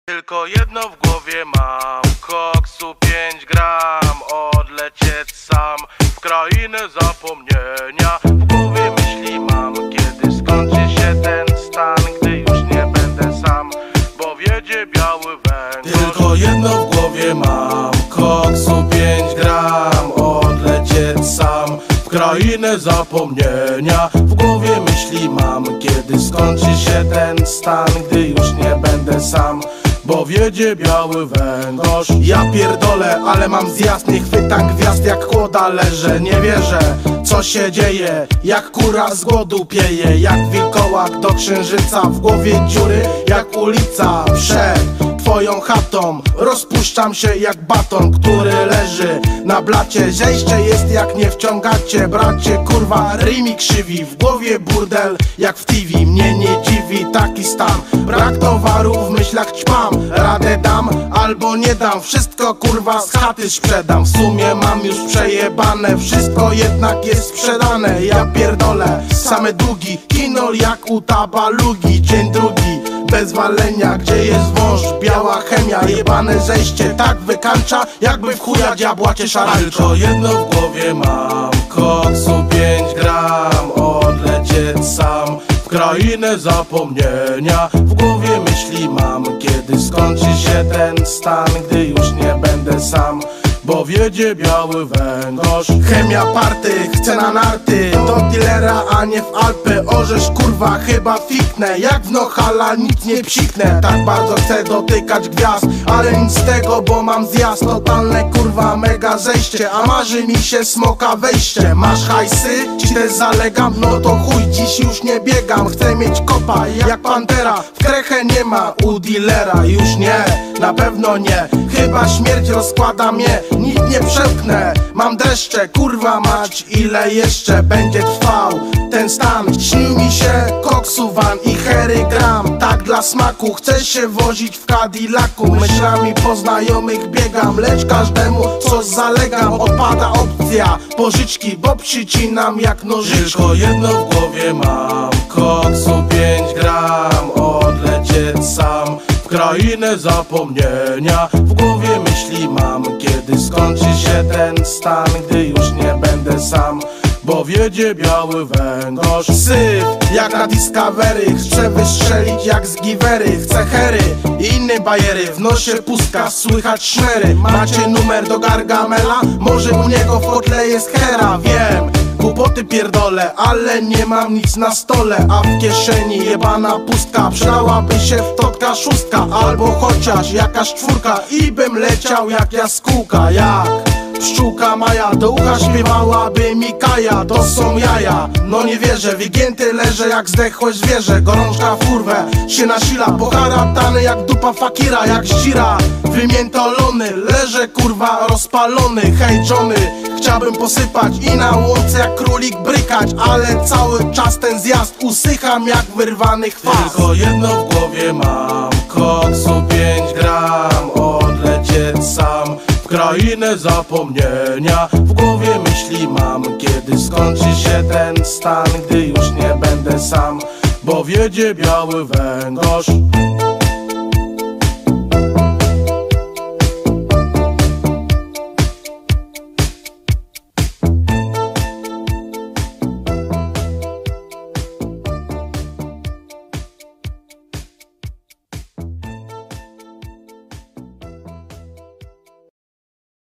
Tylko jedno w głowie mam, koksu 5 gram. Odlecieć sam w krainę zapomnienia. W głowie myśli mam, kiedy skończy się ten stan, gdy już nie będę sam, bo wiedzie biały węgorz. Tylko jedno w głowie mam, koksu 5 gram. Odlecieć sam w krainę zapomnienia. W głowie myśli mam, kiedy skończy się ten stan, gdy już nie będę sam, bo wiedzie biały węgorz. Ja pierdolę, ale mam zjazd, nie chwytam gwiazd, jak kłoda leżę. Nie wierzę, co się dzieje, jak kura z głodu pieje. Jak wilkołak do księżyca, w głowie dziury jak ulica. Przed twoją chatą rozpuszczam się jak baton, który leży na blacie. Zejście jest jak nie wciągacie, bracie, kurwa, rymi krzywi. W głowie burdel jak w TV, mnie nie dziwi taki stan. Brak towaru, w myślach ćpam, radę dam albo nie dam. Wszystko kurwa z chaty sprzedam. W sumie mam już przejebane, wszystko jednak jest sprzedane. Ja pierdolę, same długi, kinol jak u Tabalugi. Dzień drugi, bez walenia, gdzie jest wąż, biała chemia. Jebane zejście tak wykańcza, jakby w chuja diabła cię szarańcza. Tylko jedno w głowie mam, koksu 5 gram. Odlecieć sam w krainę zapomnienia. W głowie myśli mam, kiedy skończy się ten stan, gdy już nie będę sam, bo wiedzie biały węgorz. Chemia party, chcę na narty, do dealera, a nie w Alpy. Orzesz kurwa, chyba fiknę, jak w Nohala nic nie psiknę. Tak bardzo chcę dotykać gwiazd, ale nic z tego, bo mam zjazd. Totalne kurwa mega zejście, a marzy mi się smoka wejście. Masz hajsy? Ci też zalegam? No to chuj, dziś już nie biegam. Chcę mieć kopa jak pantera, w krechę nie ma u dealera. Już nie, na pewno nie, chyba śmierć rozkłada mnie. Nic nie przełknę, mam dreszcze, kurwa mać, ile jeszcze będzie trwał ten stan. Śnił mi się koksu van i hery gram, tak dla smaku. Chcę się wozić w Cadillacu, myślami po znajomych biegam, lecz każdemu coś zalegam. Odpada opcja pożyczki, bo przycinam jak nożyczki. Tylko jedno w głowie mam, koksu 5 gram. Odlecieć sam w krainę zapomnienia. W głowie myśli mam, kiedy skończy się ten stan, gdy już nie będę sam, bo wiedzie biały węgorz. Syf jak na Discovery, chcę wystrzelić jak z Givery. Chcę hery i inne bajery, w nosie pustka, słychać szmery. Macie numer do Gargamela? Może u niego w kotle jest hera, wiem. Głupoty pierdolę, ale nie mam nic na stole, a w kieszeni jebana pustka. Przydałaby się wtotka szóstka, albo chociaż jakaś czwórka, i bym leciał jak jaskółka. Jak pszczółka Maja, do ucha śpiewałaby Mikaja. To są jaja, no nie wierzę, wygięty leżę jak zdechłe zwierzę. Gorączka w kurwę się nasila, poharatany jak dupa fakira, jak zdzira wymiętolony. Leżę kurwa rozpalony, hej Johnny, chciałbym posypać i na łące jak królik brykać, ale cały czas ten zjazd usycham jak wyrwany chwast. Tylko jedno w głowie mam, koksu 5 gram. Odlecieć sam w krainę zapomnienia. W głowie myśli mam, kiedy skończy się ten stan, gdy już nie będę sam, bo wiedzie biały węgorz.